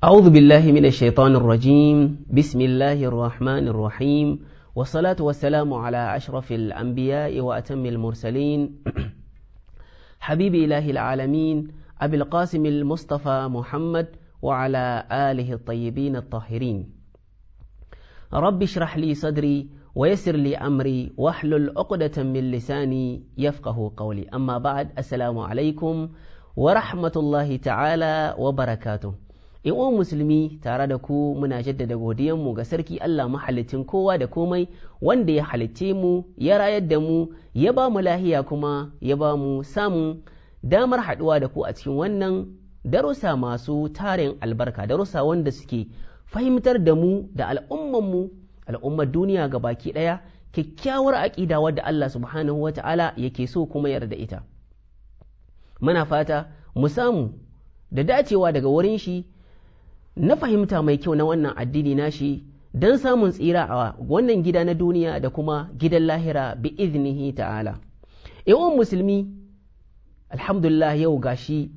أعوذ بالله من الشيطان الرجيم بسم الله الرحمن الرحيم والصلاة والسلام على أشرف الأنبياء وأتم المرسلين حبيب إله العالمين أبي القاسم المصطفى محمد وعلى آله الطيبين الطاهرين رب اشرح لي صدري ويسر لي أمري واحلل عقدة من لساني يفقه قولي أما بعد السلام عليكم ورحمة الله تعالى وبركاته Iwan musulmi tare da ku muna jaddada godiyanmu ga sarki Allah mahalicin kowa da komai wanda ya halicce mu ya rayar da mu ya ba mu lahiya kuma ya ba mu samun damar haɗuwa da ku a cikin wannan darussa masu tarin albarka, darussa wanda suke fahimtar da mu da al'ummar duniya ga baki ɗaya kyakkyawar aƙida wadda Allah subhanahu wata'ala yake so kuma yarda ita. Muna fata mu samu da dacewa daga wurin shi na fahimta mai kyau na wannan addini nashi don samun tsira a wannan gida na duniya da kuma gidan lahira bi iznihi ta'ala. Yawan musulmi alhamdulillah yau gashi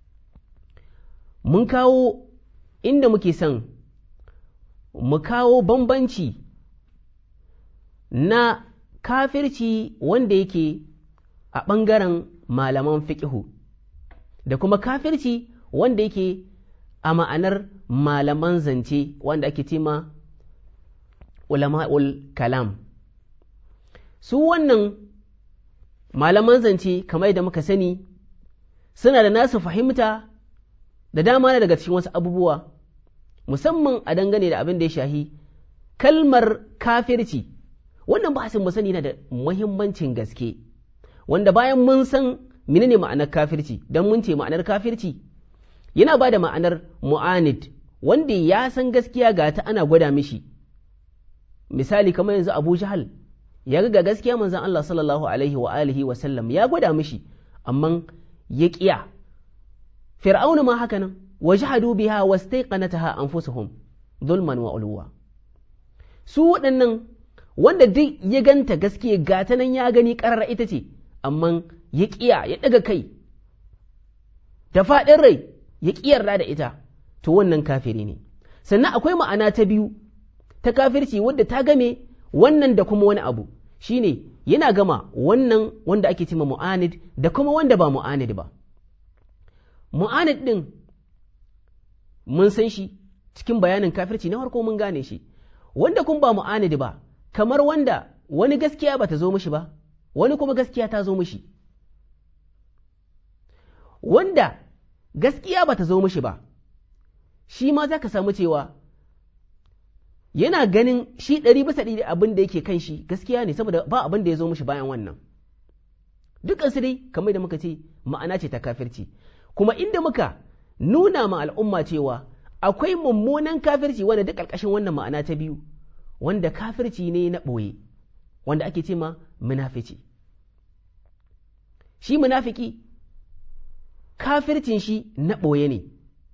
mun kawo inda muke son mu kawo bambanci na kafirci wanda yake a ɓangaren malaman fiƙihu da kuma kafirci wanda yake a ma'anar malaman zance wanda ake cema ulama'ul kalam. Su wannan malaman zance kamar da muka sani suna da nasu fahimta da dama daga cikin wasu abubuwa musamman a dangane da abin da ya shahi kalmar kafirci. Wannan bahasin mu sani na da muhimmancin gaske wanda bayan mun san menene ma'anar kafirci don mun ce ma'anar kafirci yana ba da ma'anar mu'anid wanda ya san gaskiya ga ta ana gwada mishi. Misali kamar yanzu Abu Jahal ya ga gaskiya manzon Allah sallallahu alaihi wa alihi wa sallam ya gwada mishi amma ya kiya. Fir'auna ma haka nan wajhadu biha wastaiqanataha anfusuhum zulman wa ulwa. Su waɗannan wanda duk ya ganta gaskiya ga ta nan ya gani ƙarara ita ce amma ya kiya ya daga kai da faɗin rai ya ƙiyarda da ita, to wannan kafiri ne. Sannan akwai ma'ana ta biyu ta kafirci wadda ta game wannan da kuma wani abu, shine yana gama wannan wanda ake cima mu'anid da kuma wanda ba mu'anid ba. Mu'anid ɗin mun san shi cikin bayanin kafirci na farko mun gane shi, wanda kuma ba mu'anid ba, kamar wanda wani gaskiya ba ta zo mishi ba, wani kuma gaskiya ta zo mishi. Wanda gaskiya ba ta zo mishi ba, shi ma za ka samu cewa yana ganin shi 100% abin da yake kan shi gaskiya ne saboda ba abin da ya zo mishi bayan wannan. Dukansu dai kamar da muka ce ma'ana ce ta kafirci, kuma inda muka nuna ma al'umma cewa akwai mummunan kafirci wanda duk ƙarƙashin wannan ma'ana ta biyu, wanda kafirci ne na ɓoye, wanda ake ce ma munafici. Shi munafiki kafircin shi na ɓoye ne.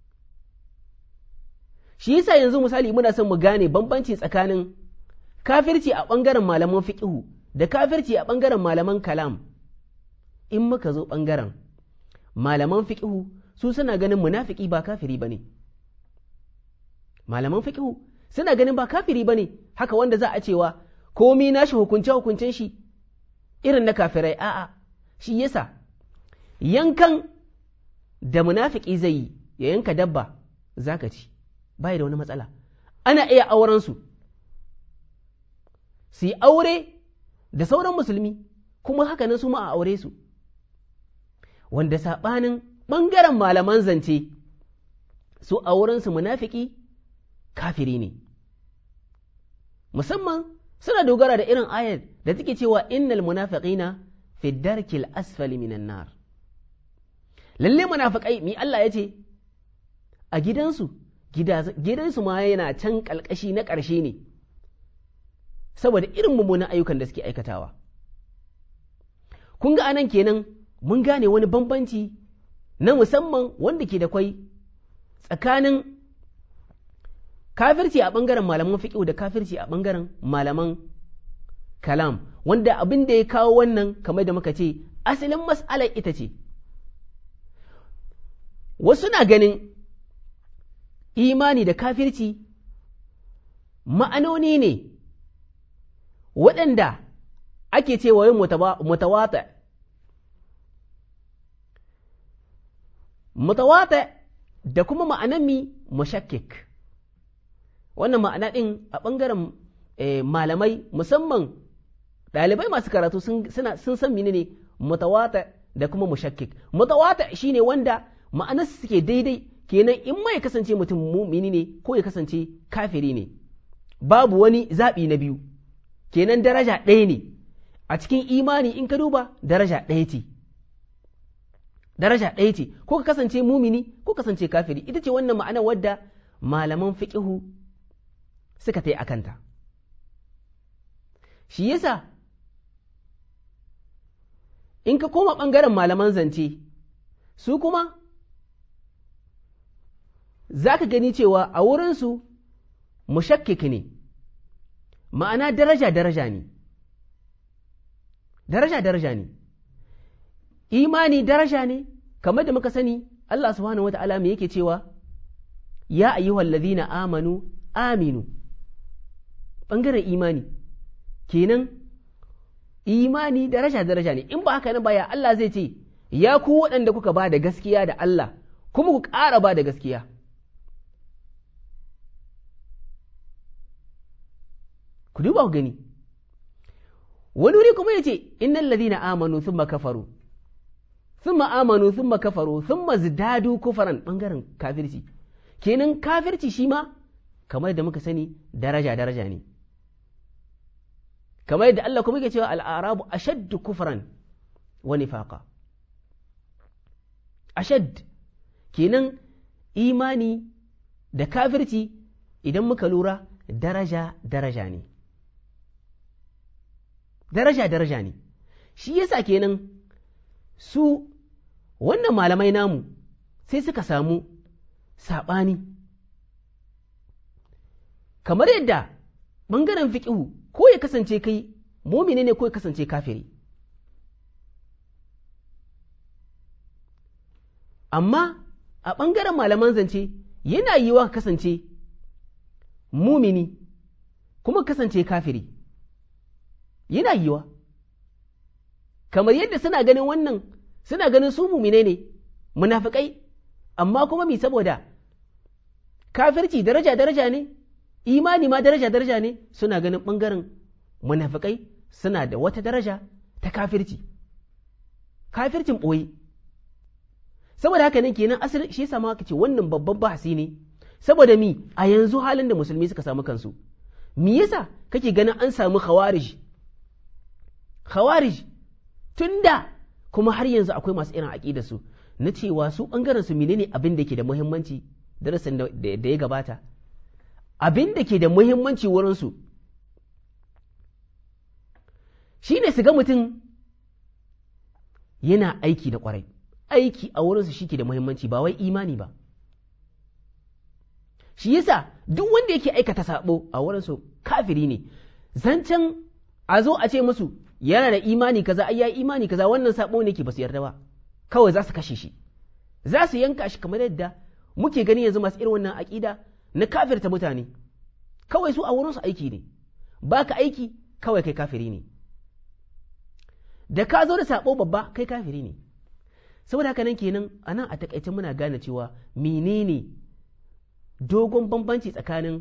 Shi yasa yanzu misali muna son mu gane bambanci tsakanin kafirci a ɓangaren malaman fiƙihu da kafirci a ɓangaren malaman kalam. In muka zo ɓangaren malaman fiƙihu su suna ganin munafiki ba kafiri ba ne. Malaman fiƙihu suna ganin ba kafiri ba ne, haka wanda za a cewa komi nashi hukunce-hukuncen shi irin na kafirai, a'a, shi yasa yankan da munafiki zai yi ya yanka dabba zaka ci bai da wani matsala, ana iya auren su yi aure da sauran musulmi kuma haka nan su ma a aure su, wanda saɓanin ɓangaren malaman zance su auren su munafiki kafiri ne. Musamman suna dogara da irin ayar da take cewa innal munafiqina fi darkil asfali minan nar. Lalle munafikai mi Allah ya ce a gidansu ma yana can kalkashi na ƙarshe ne saboda irin mummunan ayyukan da suke aikatawa. Kun ga anan kenan mun gane wani bambanci na musamman wanda ke da kwai tsakanin kafirci a ɓangaren malaman fiqh da kafirci a ɓangaren malaman kalam, wanda abin da ya kawo wannan kamar da muka ce asalin mas'alar ita ce wasu na ganin imani da kafirci ma'anoni ne waɗanda ake cewa yin mutawata. Mutawata da kuma ma'anan mushakkik. Wannan ma'ana ɗin a ɓangaren malamai musamman ɗalibai masu karatu sun san menene mutawata da kuma mushakkik. Mutawata shine wanda ma'anarsa suke daidai, kenan in ma ya kasance mutum mumini ne ko ya kasance kafiri ne, babu wani zaɓi na biyu, kenan daraja ɗaya ne a cikin imani. In ka duba daraja ɗaya ce, daraja ɗaya ce, ko ka kasance mumini ko kasance kafiri. Ita ce wannan ma'ana wadda malaman fiqihu suka ta yi a kanta. Shi yasa in ka koma ɓangaren malaman zance, su kuma za ka gani cewa a wurinsu mushakkik ne, ma'ana daraja-daraja ne, daraja-daraja ne, imani daraja ne, kamar da muka sani Allah subhanahu wata'ala me yake cewa ya ayyuhal ladhina amanu aminu, ɓangaren imani kenan imani daraja-daraja ne. In ba haka nan baya Allah zai ce ya ku waɗanda kuka ba da gaskiya da Allah kuma ku ƙara ba da gaskiya. Ku duba ku gani, wani wuri kuma ya ce innal ladhina amanu thumma kafaru thumma amanu thumma kafaru thumma zidadu kufran, ɓangaren kafirci kenan kafirci shi ma kamar da muka sani daraja-daraja ne, kamar yadda Allah kuma yake cewa al'arabu ashaddu kufran wa nifaqa. Ashad kenan imani da kafirci idan muka lura daraja-daraja ne, daraja-daraja ne. Shi yasa kenan su wannan malamai namu sai suka samu saɓani, kamar yadda ɓangaren fiƙihu ko ya kasance kai mumini ne ko ya kasance kafiri, amma a ɓangaren malaman zance yana yiwa ka kasance mumini kuma kasance kafiri, yana yiwa, kamar yadda suna ganin wannan, suna ganin su mumine ne munafikai, amma kuma mi saboda kafirci daraja-daraja ne, imani ma daraja-daraja ne, suna ganin ɓangaren munafikai suna da wata daraja ta kafirci, kafircin ɓoye. Saboda haka nan kenan asali shi sama aka ce wannan babban bahasi ne, saboda mi a yanzu halin da musulmi suka samu kansu, me yasa kake ganin an samu khawarij tunda kuma har yanzu akwai masu irin aƙida su na cewa su ɓangaren su menene abin da ke da muhimmanci. Darasin da ya gabata, abin da ke da muhimmanci wurinsu shi ne su ga mutum yana aiki da ƙwarai, aiki a wurinsu shi ke da muhimmanci ba wai imani ba. Shi yasa duk wanda yake aikata sabo a wurinsu kafiri ne. Zancen a zo a ce musu yana da imani kaza, ai ya imani kaza, wannan sabo ne ke ba su yarda ba, kawai za su kashe shi, za su yanka shi, kamar yadda muke gani yanzu masu irin wannan aƙida na kafirta mutane. Kawai su a wurinsu aiki ne, ba ka aiki kawai kai kafiri ne, da ka zo da sabo babba kai kafiri ne. Saboda haka nan kenan a nan a takaice muna gane cewa menene dogon bambanci tsakanin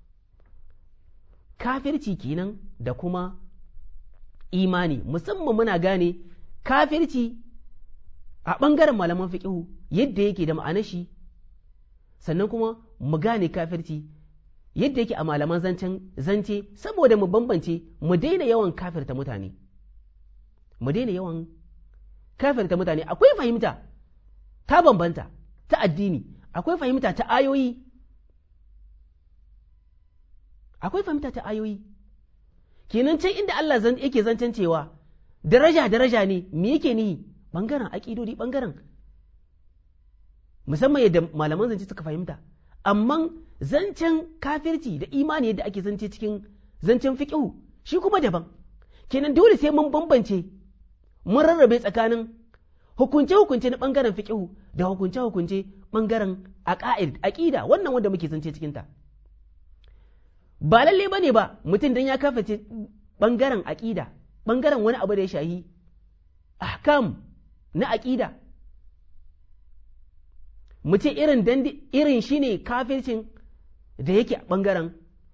kafirci kenan da kuma imani. Musamman muna gane kafirci a ɓangaren malaman fiƙihu yadda yake da ma'anar shi, sannan kuma mu gane kafirci yadda yake a malaman zance, saboda mu bambance, mu daina yawan kafirta mutane, mu daina yawan kafirta mutane. Akwai fahimta ta bambanta ta addini, akwai fahimta ta ayoyi, akwai fahimta ta ayoyi. Kenan can inda Allah yake zancen cewa daraja ne, me yake nihi? Ɓangaren aƙidodi, ɓangaren musamman yadda malaman zance suka fahimta. Amma zancen kafirci da imani yadda ake zance cikin zancen fiƙihu shi kuma daban. Kenan dole sai mun bambance, mun rarrabe tsakanin hukunce-hukunce na ɓangaren fiƙihu da hukunce-hukunce ɓangaren aƙida wannan wanda muke zance cikinta. Ba lalle ba ne ba mutum don ya kafirce ɓangaren aƙida, ɓangaren wani abu da ya shahi ahkam na aƙida. Mu ce irin shi ne kafircin da yake a ɓangaren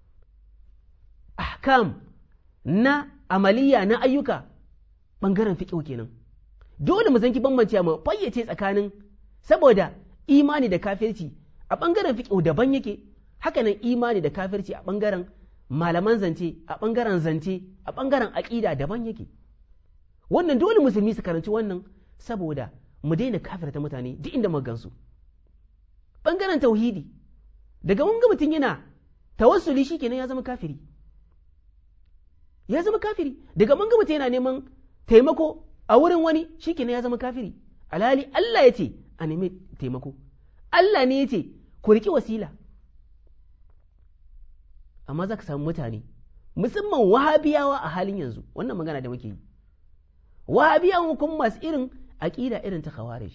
ahkam na amaliya na ayyuka, ɓangaren fiƙo kenan. Dole mu zanki bambance mu fayyace tsakanin, saboda imani da kafirci a ɓangaren fiƙo daban yake, hakanan imani da kafirci a ɓangaren malaman zance, a ɓangaren zance, a ɓangaren aƙida daban yake. Wannan dole musulmi su karanci wannan, saboda mu daina kafirta mutane duk inda muka gansu. Ɓangaren tauhidi, daga mun ga mutum yana tawassuli shi kenan ya zama kafiri. Ya zama kafiri. Daga mun ga mutum yana neman taimako a wurin wani shi kenan ya zama kafiri. Alhali Allah ya ce a nemi taimako. Allah ne ya ce ku riƙi wasila. Amma za ka samu mutane, musamman wahabiyawa a halin yanzu, wannan magana da muke yi. Wahabiyawa kuma masu irin aƙida irin ta khawarij.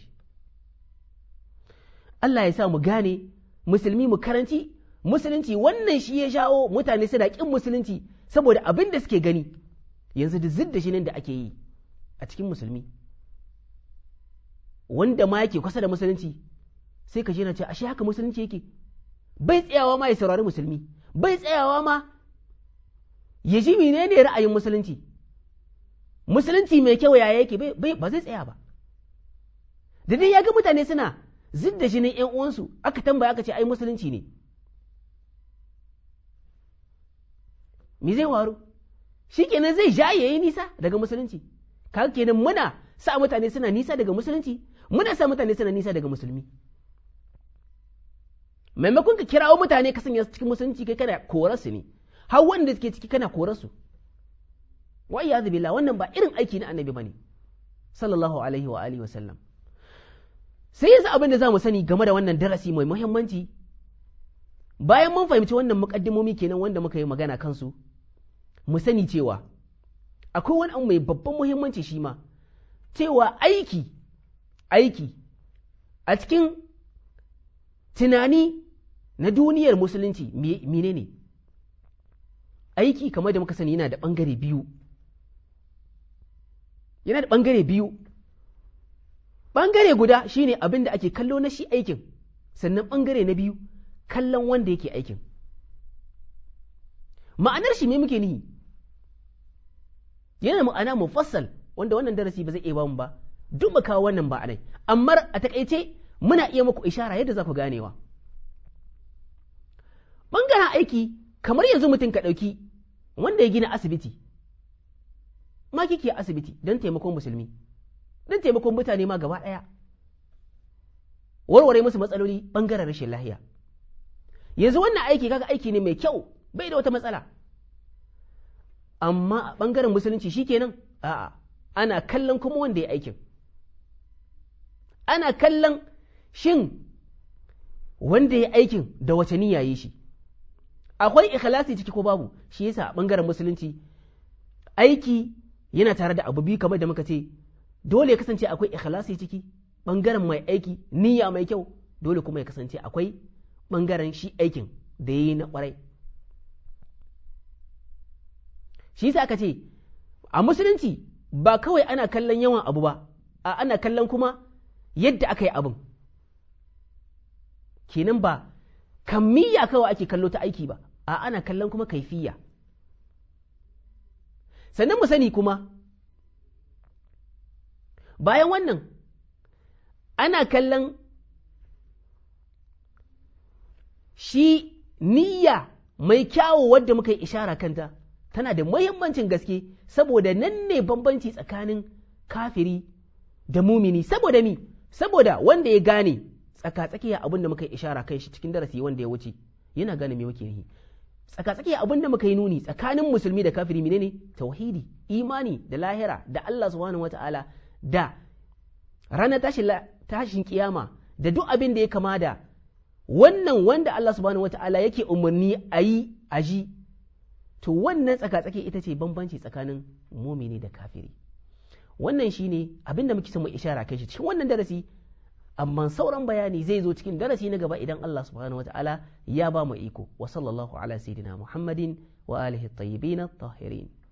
Allah ya sa mu gane musulmi mu karanci musulunci, wannan shi ya shawo mutane suna ƙin musulunci saboda abin da suke gani yanzu da zidda shi da ake yi a cikin musulmi, wanda ma yake kusa da musulunci sai ka je na ce ashe haka musulunci yake. Bai tsayawa ma ya saurari musulmi, bai tsayawa ma ya ji menene ra'ayin musulunci, musulunci mai kyau yaya yake, ba zai tsaya ba. Da dai ya ga mutane suna zidda jinin ‘yan uwansu, aka tambaya aka ce ai musulunci ne. Me zai waru? Shi kenan zai ja ya yi nisa daga musulunci. Kaga kenan muna sa mutane suna nisa daga musulunci, muna sa mutane suna nisa daga musulmi. Maimakon ka kirawo mutane ka sanya su cikin musulunci, kai kana korarsu ne, har wanda suke ciki kana korarsu. Wa iyyazu billah, wannan ba irin aiki na annabi bane sallallahu alaihi wa alihi wa sallam. Sai yanzu abin da za mu sani game da wannan darasi mai muhimmanci, bayan mun fahimci wannan muƙaddimomi kenan wanda muka yi magana kansu, mu sani cewa akwai wani abu mai babban muhimmanci shi ma, cewa aiki a cikin tunani na duniyar musulunci menene? Aiki kamar da muka sani yana da ɓangare biyu. Yana da ɓangare biyu. Ɓangare guda shi ne abin da ake kallo na shi aikin, sannan ɓangare na biyu kallon wanda yake aikin. Ma'anar shi me muke nihi? Yana ma'ana mufassal wanda wannan darasi ba zai iya bamu ba, duk ba kawo wannan ba anai, amma a takaice muna iya muku ishara yadda za ku ganewa. Ɓangaren aiki kamar yanzu mutum ka ɗauki wanda ya gina asibiti, ma kike asibiti don taimakon musulmi, don taimakon mutane ma gaba ɗaya, warware musu matsaloli ɓangaren rashin lahiya. Yanzu wannan aiki kaga aiki ne mai kyau, bai da wata matsala. Amma a ɓangaren musulunci shi kenan, a'a, ana kallon kuma wanda ya aikin. Ana kallon shin wanda ya aikin da wace niyya yi shi. Akwai ikhlasi ciki ko babu? Shi yasa a ɓangaren musulunci aiki yana tare da abu biyu kamar da muka ce, dole ya kasance akwai ikhlasi ciki, ɓangaren mai aiki niyya mai kyau, dole kuma ya kasance akwai ɓangaren shi aikin da ya yi na ƙwarai. Shi yasa aka ce a musulunci ba kawai ana kallon yawan abu ba, ana kallon kuma yadda aka yi abin. Kenan ba kammiya kawai ake kallo ta aiki ba, ana kallon kuma kaifiyya. Sannan mu sani kuma bayan wannan ana kallon shi niyya mai kyawu wadda muka yi ishara kanta, tana da muhimmancin gaske, saboda nan ne bambanci tsakanin kafiri da mumini. Saboda mi? Saboda wanda ya gane tsaka-tsakiya abin da muka yi ishara kan shi cikin darasi wanda ya wuce, yana gane me muke yi. Tsaka-tsakiya abin da muka yi nuni tsakanin musulmi da kafiri menene? Tauhidi, imani da lahira, da Allah subhanahu wata'ala, da ranar tashin kiyama, da duk abin da ya kama da wannan wanda Allah subhanahu wata'ala yake umarni a yi a ji. To wannan tsaka-tsaki ita ce bambanci tsakanin mumini da kafiri. Wannan shi ne abin da muke son mu ishara kai shi cikin wannan darasi, amma sauran bayani zai zo cikin darasi na gaba idan Allah subhanahu wata'ala ya ba mu iko. Wa sallallahu ala sayyidina Muhammadin wa alihi at-tayyibin at-tahirin.